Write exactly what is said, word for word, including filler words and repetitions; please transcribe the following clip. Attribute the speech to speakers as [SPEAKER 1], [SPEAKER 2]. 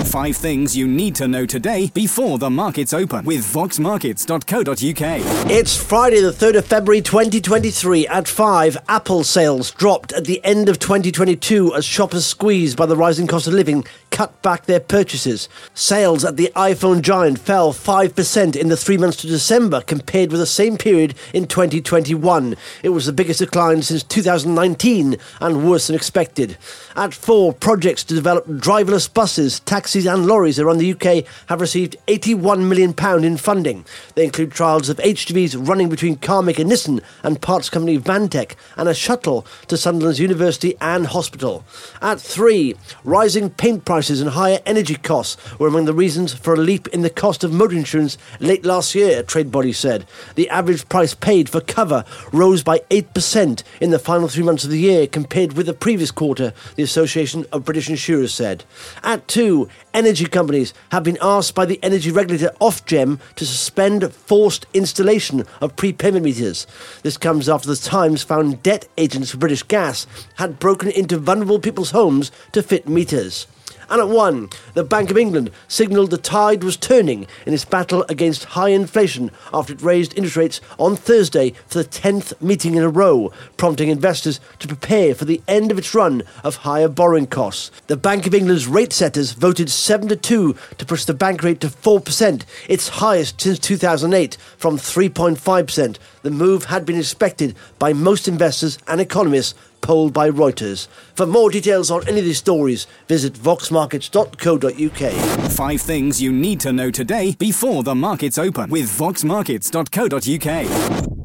[SPEAKER 1] Five things you need to know today before the markets open with vox markets dot co dot uk.
[SPEAKER 2] It's Friday the third of February twenty twenty-three. At five, Apple sales dropped at the end of twenty twenty-two as shoppers squeezed by the rising cost of living cut back their purchases. Sales at the iPhone giant fell five percent in the three months to December compared with the same period in twenty twenty-one. It was the biggest decline since two thousand nineteen and worse than expected. At four, projects to develop driverless buses, taxis and lorries around the U K have received eighty-one million pounds in funding. They include trials of H G Vs running between car maker Nissan and parts company Vantec and a shuttle to Sunderland's University and Hospital. At three, rising paint prices and higher energy costs were among the reasons for a leap in the cost of motor insurance late last year, a trade body said. The average price paid for cover rose by eight percent in the final three months of the year compared with the previous quarter, the Association of British Insurers said. At two, energy companies have been asked by the energy regulator Ofgem to suspend forced installation of prepayment meters. This comes after the Times found debt agents for British Gas had broken into vulnerable people's homes to fit meters. And at one, the Bank of England signalled the tide was turning in its battle against high inflation after it raised interest rates on Thursday for the tenth meeting in a row, prompting investors to prepare for the end of its run of higher borrowing costs. The Bank of England's rate setters voted seven to two to push the bank rate to four percent, its highest since two thousand eight, from three point five percent. The move had been expected by most investors and economists polled by Reuters. For more details on any of these stories, visit vox markets dot co dot uk.
[SPEAKER 1] Five things you need to know today before the markets open with vox markets dot co dot uk.